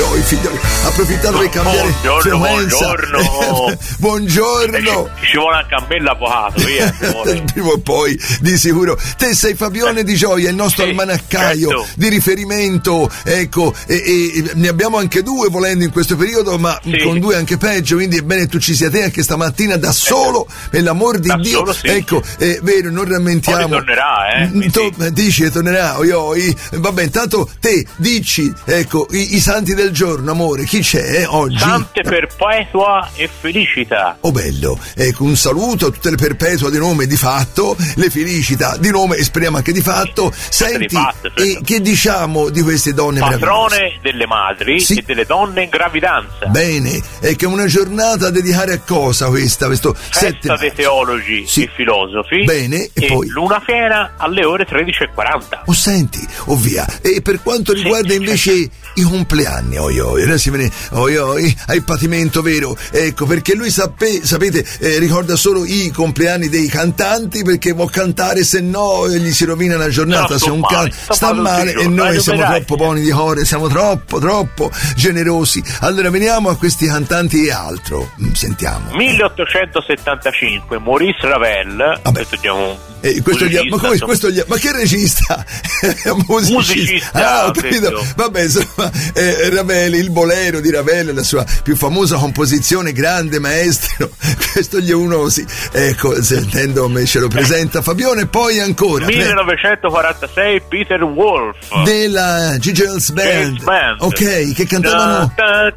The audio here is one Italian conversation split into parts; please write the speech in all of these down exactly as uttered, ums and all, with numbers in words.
io i figlioli. Approfittate per cambiare buongiorno, frequenza. buongiorno. Buongiorno. Ci, ci vuole anche a me l'avvocato, via. Prima o poi, di sicuro. Te sei Fabione Di Gioia, il nostro sì, almanaccaio certo. di riferimento, ecco, e, e ne abbiamo anche due volendo in questo periodo, ma sì. con due anche peggio, quindi è bene tu ci sia te anche stamattina da solo, per l'amor di da Dio. Solo, sì. Ecco, è vero, non rammentiamo. Poi tornerà, eh. To, dici che tornerà, oi, oi. Vabbè, intanto te dici, ecco, i, i santi del giorno, amore, chi c'è eh, oggi? Sante Perpetua e Felicita. Oh bello, ecco, un saluto a tutte le Perpetua di nome e di fatto, le Felicita di nome e speriamo anche di fatto. Senti, di fatto, certo. E che diciamo di queste donne patrone meravigliose? delle madri Sì. e delle donne in gravidanza. Bene, è che è una giornata da dedicare a cosa questa? Questo Festa dei teologi sì. e filosofi. Bene, e, e poi? luna piena alle ore tredici e quaranta. Oh senti, oh via. E per quanto riguarda sì, invece sì. i compleanni, oi oi, adesso viene, oi oi, hai il patimento vero, ecco, perché lui sape, sapete, eh, ricorda solo i compleanni dei cantanti perché può cantare, se no eh, gli si rovina la giornata, no, se un male, can sta male e noi siamo troppo buoni di cuore, siamo troppo, troppo generosi. Allora veniamo a questi cantanti e altro, sentiamo. milleottocentosettantacinque Maurice Ravel, questo diamo Eh, questo gli, ma come questo gli, ma che regista? Musicista. Musicista, Ah, ho capito. Vabbè, insomma, eh, Ravel, il bolero di Ravel, la sua più famosa composizione, grande maestro. Questo gli è uno, sì. Ecco, sentendo me ce lo presenta Fabione, poi ancora. millenovecentoquarantasei Peter Wolf della Gigel's Band. Band. Ok, che cantavano.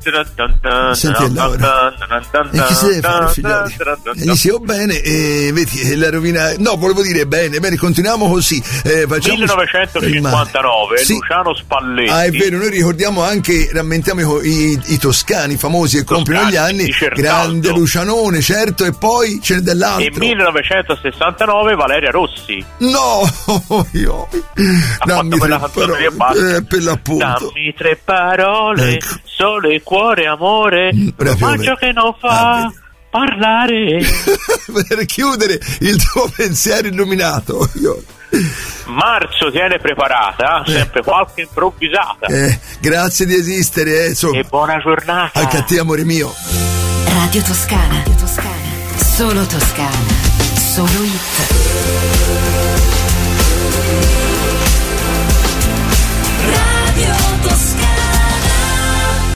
Senti allora. E chi si deve fare, figlioli? E gli si oh bene, e vedi, la rovina. No, volevo dire bene, bene, continuiamo così. Eh, millenovecentocinquantanove sì. Luciano Spalletti. Ah, è vero, noi ricordiamo anche, rammentiamo i, i, i toscani famosi che compiono gli anni. Grande Lucianone, certo, e poi c'è dell'altro. E millenovecentosessantanove Valeria Rossi. No, io. Dammi tre parole, eh, per l'appunto. Dammi tre parole, ecco. Sole, cuore, amore, maggio che non fa. Ah, parlare per chiudere il tuo pensiero illuminato. Io. Marzo tiene preparata eh. sempre qualche improvvisata. Eh, grazie di esistere, eh, insomma. E buona giornata. Anche a te, amore mio. Radio Toscana, Radio Toscana, solo Toscana, solo hit. Radio Toscana.